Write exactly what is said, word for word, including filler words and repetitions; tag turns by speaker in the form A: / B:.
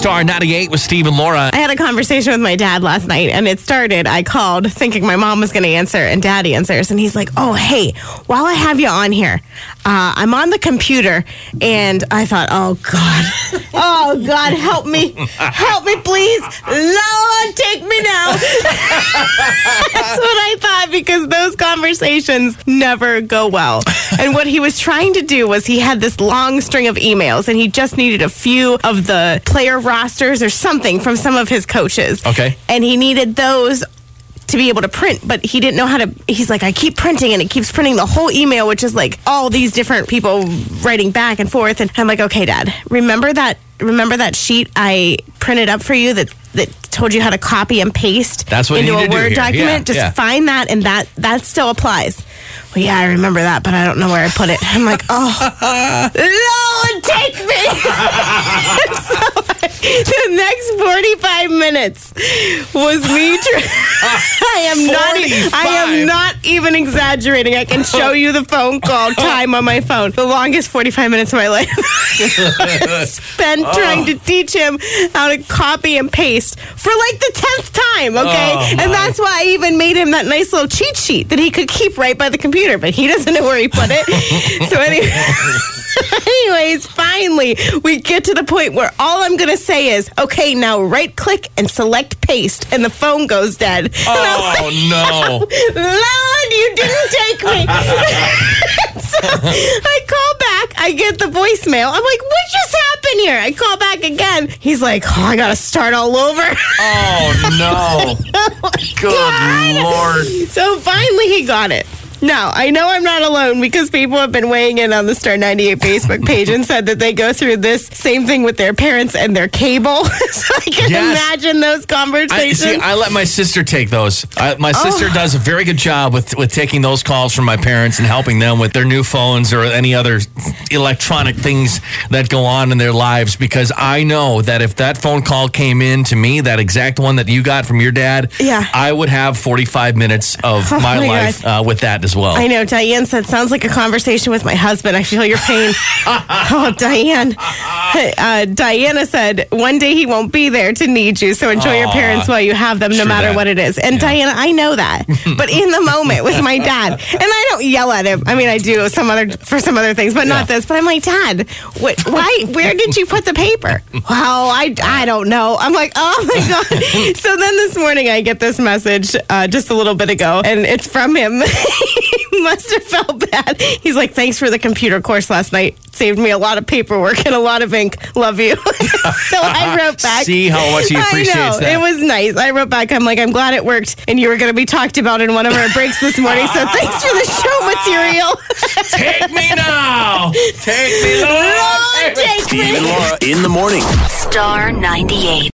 A: Star ninety-eight with Steve and Laura.
B: I had a conversation with my dad last night, and it started, I called thinking my mom was going to answer, and Dad answers, and he's like, oh, hey, while I have you on here, uh, I'm on the computer, and I thought, oh, God, oh, God, help me, help me, please, Lord, take me now. That's what I thought, because those conversations never go well. And what he was trying to do was he had this long string of emails, and he just needed a few of the player rosters or something from some of his coaches.
A: Okay.
B: And he needed those to be able to print, but he didn't know how to. He's like, I keep printing, and it keeps printing the whole email, which is like all these different people writing back and forth. And I'm like, okay, Dad, remember that remember that sheet I printed up for you that that told you how to copy and paste
A: That's what
B: into
A: you need
B: a
A: to do
B: Word
A: here.
B: document?
A: Yeah,
B: Just
A: yeah.
B: find that, and that that still applies. Well, yeah, I remember that, but I don't know where I put it. I'm like, oh, Lord, take me. So the next forty-five minutes was me. Tr- I am not. E- I am not even exaggerating. I can show you the phone call time on my phone. The longest forty-five minutes of my life spent oh. trying to teach him how to copy and paste for like the tenth time. Okay,
A: oh,
B: and that's why I even made him that nice little cheat sheet that he could keep right by the computer, but he doesn't know where he put it. So anyway. Anyways, finally, we get to the point where all I'm going to say is, okay, now right-click and select paste, and the phone goes dead.
A: Oh, like, no.
B: Lord, you didn't take me. So I call back. I get the voicemail. I'm like, what just happened here? I call back again. He's like, oh, I got to start all over.
A: Oh, no.
B: Oh,
A: good
B: God.
A: Lord.
B: So finally he got it. Now, I know I'm not alone because people have been weighing in on the Star ninety-eight Facebook page and said that they go through this same thing with their parents and their cable. So I can
A: Yes.
B: imagine those conversations.
A: I, see, I let my sister take those. I, my
B: Oh.
A: sister does a very good job with, with taking those calls from my parents and helping them with their new phones or any other electronic things that go on in their lives, because I know that if that phone call came in to me, that exact one that you got from your dad,
B: Yeah.
A: I would have forty-five minutes of
B: Oh,
A: my,
B: my
A: life uh, with that as well.
B: I know. Diane said, sounds like a conversation with my husband. I feel your pain. Oh, Diane. Uh, Diana said, one day he won't be there to need you, so enjoy your
A: Aw.
B: parents while you have them, no
A: True
B: matter
A: that.
B: what it is. And
A: Yeah.
B: Diana, I know that. But in the moment with my dad, and I don't yell at him. I mean, I do some other for some other things, but
A: Yeah.
B: not this. But I'm like, Dad, what, why? Where did you put the paper? Well, I, I don't know. I'm like, oh, my God. So then this morning I get this message uh, just a little bit ago, and it's from him. He must have felt bad. He's like, thanks for the computer course last night. Saved me a lot of paperwork and a lot of ink. Love you. So I wrote back.
A: See how much he appreciates
B: I know.
A: that.
B: It was nice. I wrote back. I'm like, I'm glad it worked. And you were going to be talked about in one of our breaks this morning. So thanks for the show material.
A: Take me now. Take me, Lord.
B: Lord, take
C: Steve
B: me.
C: and Laura in the morning.
D: Star ninety-eight.